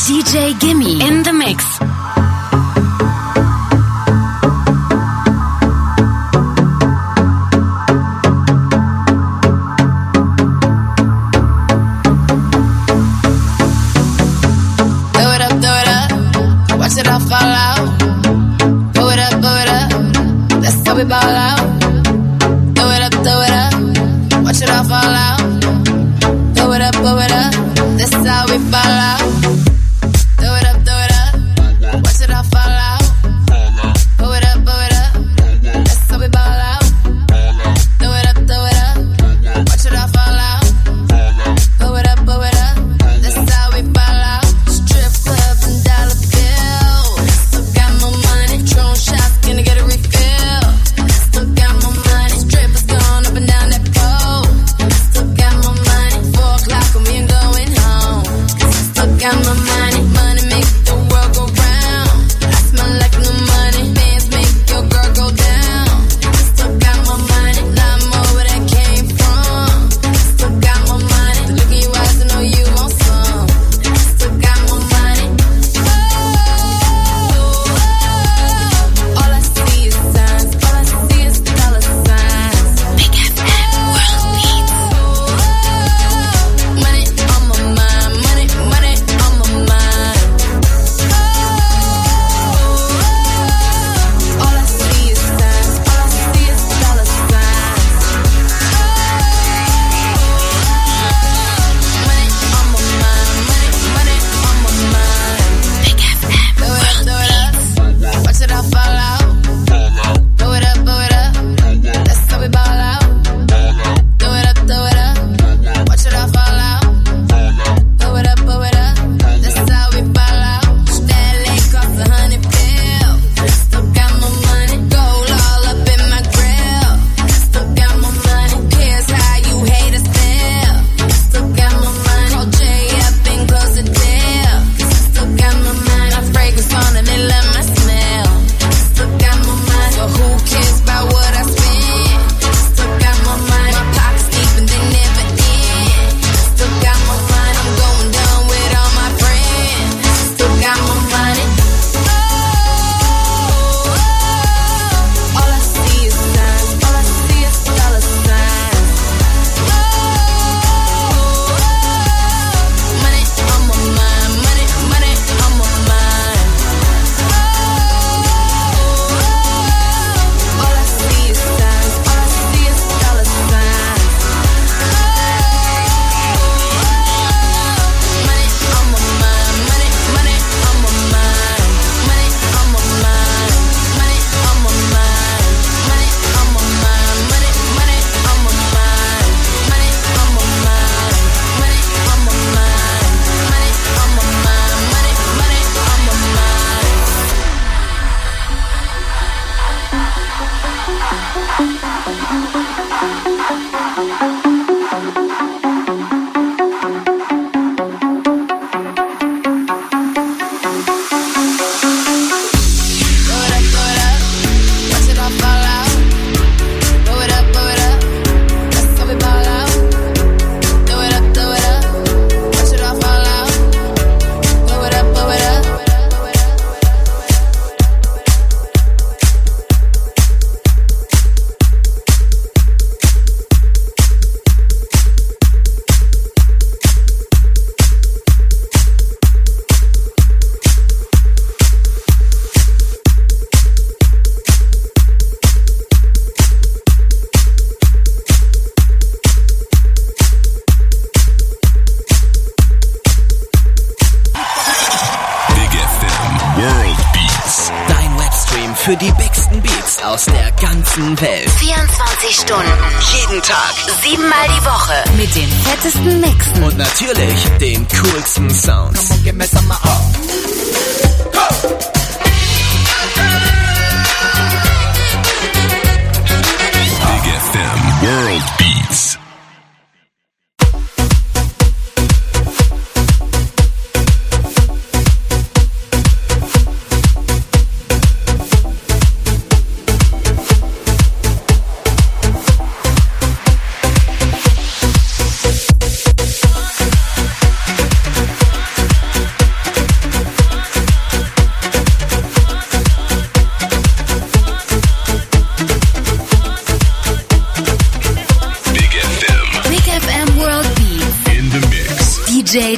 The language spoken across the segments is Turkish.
DJ Gimme in the mix. Watch it all fall out. Throw it up, that's how we ball out. Throw it up, watch it all fall out. Throw it up, that's how we ball out. Throw it up, watch it all fall out. Throw it up, that's how we ball out. Throw it up, watch it all fall out. Throw it up, that's how we ball out. Strip club and dollar bills. Still got my money. Drone shots, gonna get a refill. Still got my money. Strippers going up and down that pole. Still got my money. 4 o'clock and we ain't going home. Still got my money. Money make the world go round. I smell like new money. Bands make your girl go down. Still got my money. Lot more where that came from. Still got my money. Look in your eyes, I know you want some. Still got my money. All I see is signs. All I see is dollar signs. Big FM World Beats. Money on my mind. Money on my mind. All I see is signs. All I see is dollar signs. Money on my mind. Money on my mind. Big FM Throw it World up, Beats. watch it all fall out. Throw it up, that's how we ball out. Throw it up, watch it all fall out. Throw it up, that's how we ball out. That leg cost $100 bills. Still got my money. Gold all up in my grill. Still got my money. Here's how you hate us still. Still got my money. Call Jay up and close the deal. Still got my money. My fragrance on and they love my smell. Still got my money. So who cares about what I spend? Still got my money. My pockets deep and they never end. Still got my money. I'm going down with all my friends. Still got my money. All I see is signs. All I see is dollar signs. Money on my mind. Money on my mind. All I see is signs. All I see is dollar signs. Money on my mind. Money on my mind. Money on my mind. Money on my mind. Money on my mind. Money on my mind. Money on my mind. Money on my mind. Money on my mind. Money on my mind. Throw it up, watch it all fall out. Throw it up, that's how we ball out. Throw it up, watch it all fall out. Throw it up, Big FM World Beats. Dein Webstream für die bigsten Beats aus der ganzen Welt. 24 Stunden, Jeden Tag. 7 Mal die Woche. Mit den fettesten Mixen. Und natürlich den coolsten Sounds. Big FM World Beats.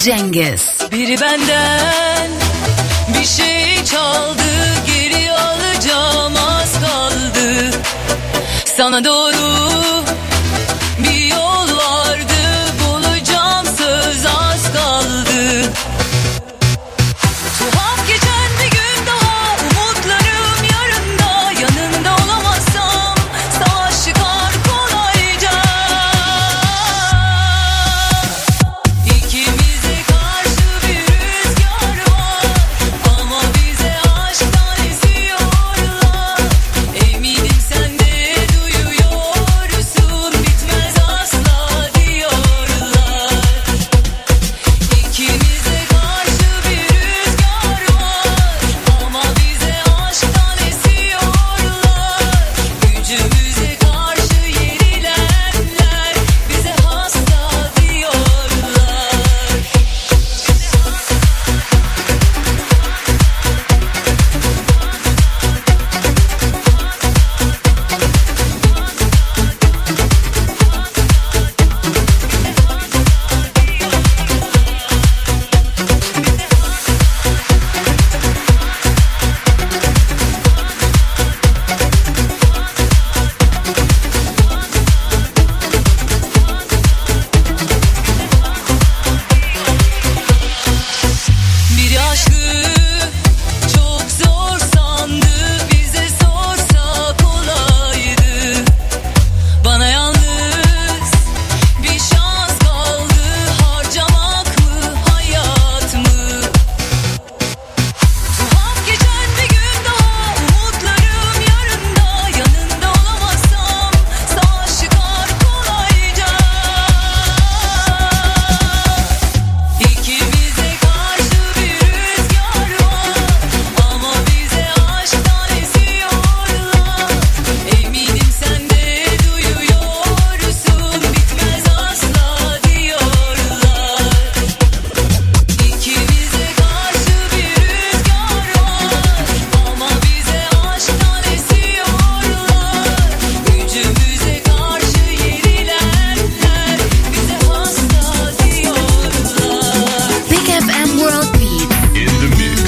Cengiz. Biri benden bir şey çaldı, geri alacağım az kaldı. Sana doğru bir yol vardı, bulacağım söz az kaldı. Tuhaf geçen bir gün daha, umutlarım yarında. Yanında olamazsam savaş çıkar kolayca. İkimize karşı bir rüzgar var, ama bize aşktan esiyorlar. Eminim sen de duyuyorsun, bitmez asla diyorlar. İkimize karşı bir rüzgar var, ama bize aşktan esiyorlar. Gücümüze karşı yenilenler bize hasta diyorlar. Bir aşkı çok zor sandı, bize sorsa kolaydı. Bana yalnız bir şans kaldı, harcamak mı hayat mı? Tuhaf geçen bir gün daha, umutlarım yarında. Yanında olamazsam savaş çıkar kolayca. İkimize karşı bir rüzgar var, ama bize aşktan esiyorlar. Eminim sen de duyuyorsun, bitmez asla diyorlar. İkimize karşı bir rüzgar var, ama bize aşktan esiyorlar. Gücümüze karşı yenilenler bize hasta diyorlar. Big FM World Beat. In the mix.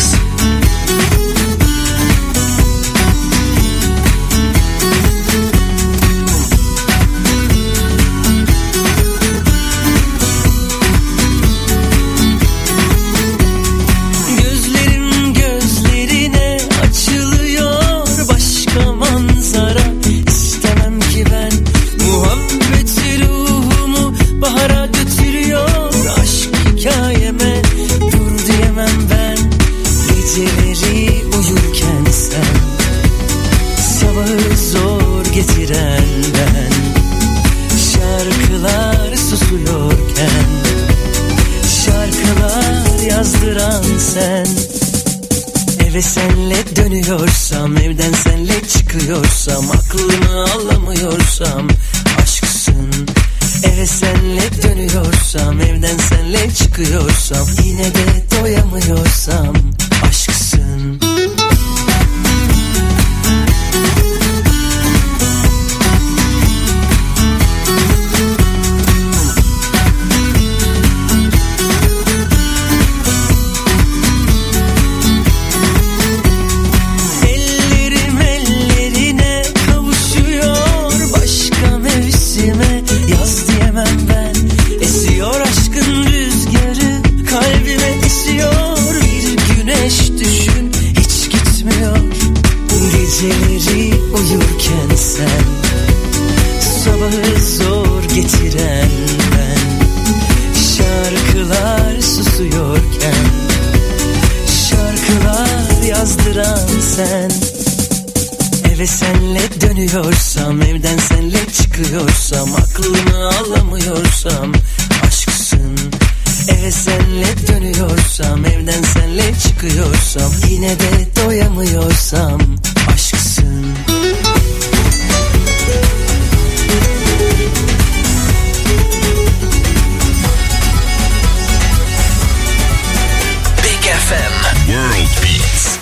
Gözlerim gözlerine açılıyor, başka manzara istemem ki ben. Muhabbeti ruhumu bahara götürüyor, aşk hikayeme dur diyemem ben. Geceleri uyurken sen, sabahı zor getiren ben. Şarkılar susuyorken, şarkılar yazdıran sen. Eve senle dönüyorsam, evden senle çıkıyorsam, aklımı alamıyorsam aşksın. Eve senle dönüyorsam, evden senle çıkıyorsam, yine de doyamıyorsam aşksın. Ellerim ellerine kavuşuyor, başka mevsime yaz diyemem ben. Esiyor aşkın rüzgarı, kalbime esiyor. Bir güneş düşün, hiç gitmiyor. Geceleri uyurken sen, sabahı zor getiren ben. Şarkılar susuyorken, şarkılar yazdıran sen. Eve senle dönüyorsam, evden senle çıkıyorsam, aklımı alamıyorsam aşksın. Eve senle dönüyorsam, evden senle çıkıyorsam, yine de doyamıyorsam aşksın. Big FM. World Beats.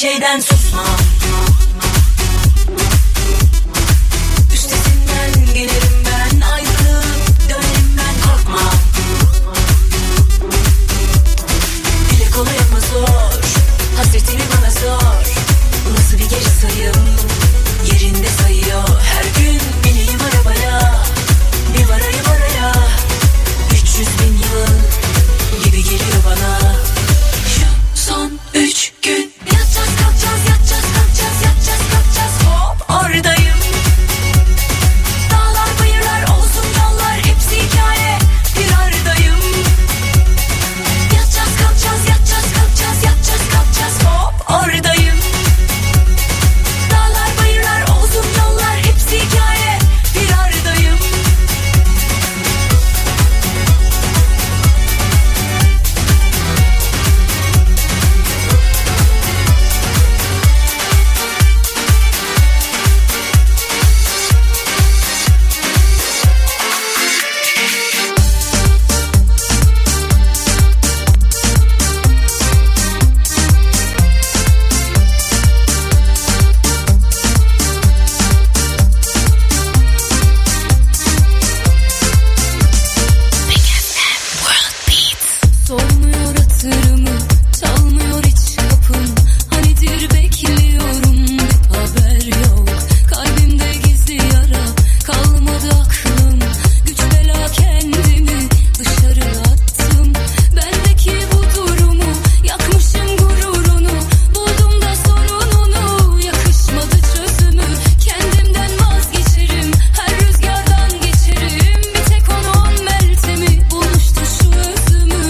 şeyden susmam. Üstesinden gelirim ben, ayrılıp dönerim ben, korkmam. Dile kolay ama zor, hasretini bana sor. Bu nasıl bir gece sayım, yerinde sayıyor. Her gün bineyim arabaya, bir varayım oraya. 300.000 yıl gibi geliyor bana. Şu son 3 gün yatacağız kalkacağız, yatacağız kalkacağız, yatacağız kalkacağız, hop oradayım. Dağlar bayırlar olsun yollar hepsi hikaye, bir aradayım. Yatacağız kalkacağız, yatacağız kalkacağız, yatacağız kalkacağız, hop oradayım. Dağlar bayırlar olsun yollar hepsi hikaye, bir aradayım. Sormuyor hatırımı, çalmıyor hiç kapım. Hanidir bekliyorum, bir haber yok. Kalbimde gizli yara, kalmadı aklım. Güç bela kendimi dışarı attım. Bendeki bu durumu, yakmışım gururunu. Buldum da sorununu, yakışmadı çözümü. Kendimden vazgeçerim, her rüzgardan geçerim. Bir tek onun meltemi bulmuştu şu özümü.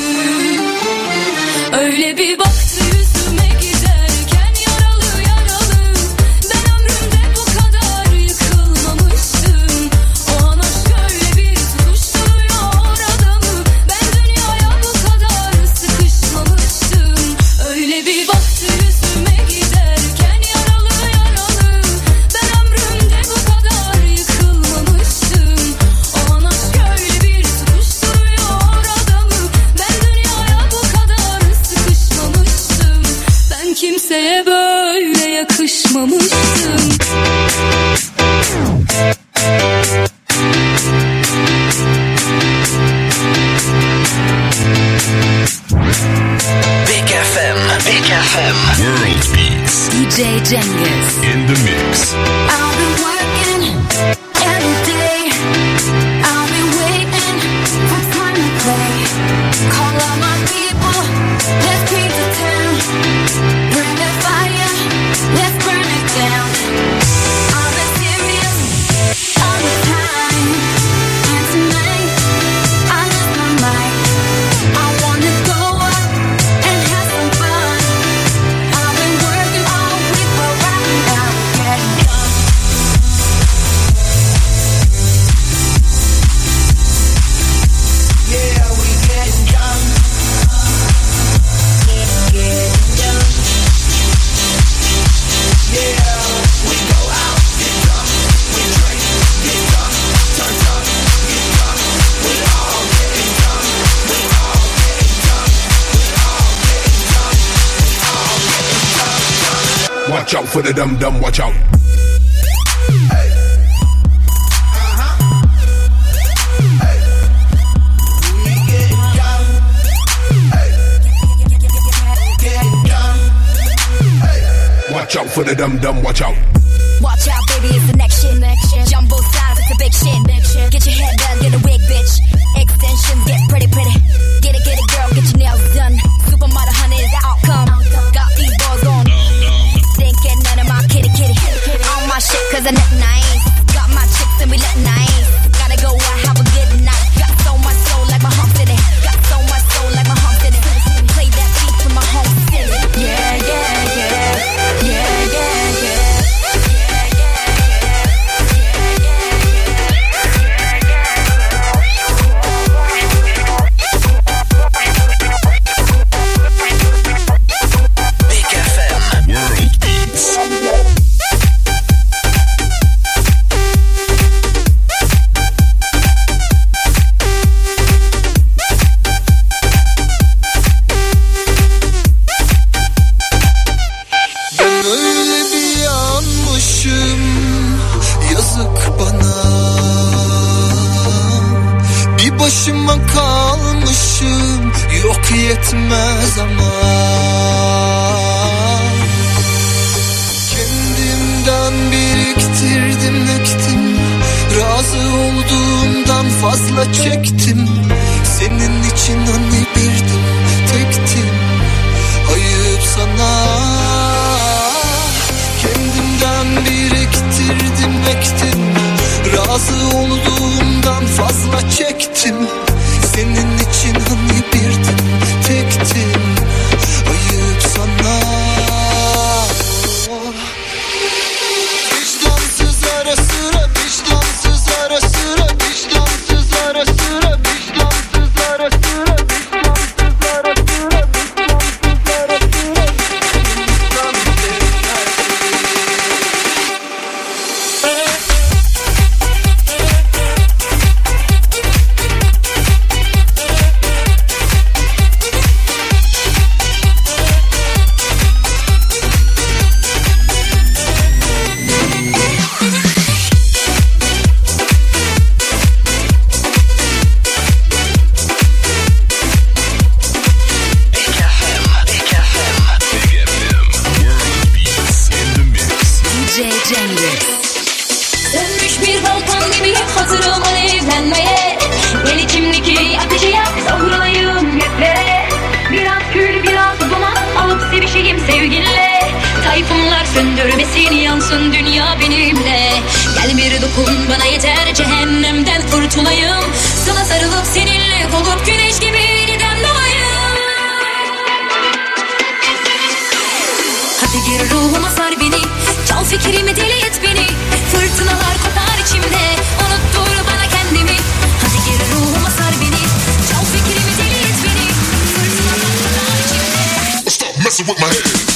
Öyle bir baktı yüzüme giderken, yaralı yaralı. Ben ömrümde bu kadar yıkılmamıştım. O an aşk öyle bir tutuşturuyor adamı. Ben dünyaya bu kadar sıkışmamıştım. Öyle bir baktı yüzüme giderken, yaralı yaralı. Ben ömrümde bu kadar yıkılmamıştım. O an aşk öyle bir tutuşturuyor adamı. Ben dünyaya bu kadar sıkışmamıştım. Ben kimseye böyle yakışmamıştım. Big FM, Big FM. World Beats DJ Cengiz. in the mix. I'll be working every day. I'll be waiting for time to play. Call all my people, let's paint the town. Bring the fire, let's burn it down. I'll be serious all the time. And tonight, I lost my mind. I wanna go out and have some fun. I've been working all week, but right now I'm getting done. Yeah, we getting done. Getting done. Yeah, we go out, get drunk, we drink, get drunk, turn up, get drunk. We all getting drunk, we all getting drunk, we all getting drunk, we all getting drunk. Watch out for the dum dum, watch out. Hey. Hey. We getting done. Hey. Getting done. Hey. Watch out for the dum dum, watch out. Watch out, baby, it's the next shit. Jumbo size, it's a big shit. Get your hair done, get a wig, bitch. Extensions, get pretty. Get it, girl, get your nails done. Supermodel, honey, is the outcome. Got these balls on. Thinking none of my kitty. On my shit, cause I'm nice. Got my chicks and we let nice. Gotta go out, have a good night. Got so much soul like my home city. Got so much soul like my home city. Play that beat from my home city. Yeah, yeah, yeah. Yeah, yeah, yeah. başıma kalmışım, yok yetmez ama. Kendimden biriktirdim, ektim, razı olduğumdan fazla çektim. Senin için hani birdim, tektim, ayıp sana. Kendimden biriktirdim, ektim, razı olduğumdan fazla çektim. Senin için hani birdim, tektim, ayıp sana. Vicdansız ara sıra, vicdansız ara sıra, vicdansız ara sıra, vicdansız ara sıra, vicdansız ara sıra, vicdansız ara sıra. Sönmüş bir volkan gibi hazırım alevlenmeye. Gel içimdeki ateşi yak, savrulayım göklere. Biraz kül biraz duman alıp sevişeyim sevgilinle. Tayfunlar söndürmesin, yansın dünya benimle. Gel bir dokun bana yeter, cehennemden kurtulayım. Sana sarılıp seninle olup güneş gibi yeniden doğayım. Hadi gir ruhuma sar beni, çal fikrimi deli et beni. Fırtınalar kopar içimde, unuttur bana kendimi. Hadi gir ruhuma sar beni, çal fikrimi deli et beni. Fırtınalar kopar içimde. Stop messing with my head.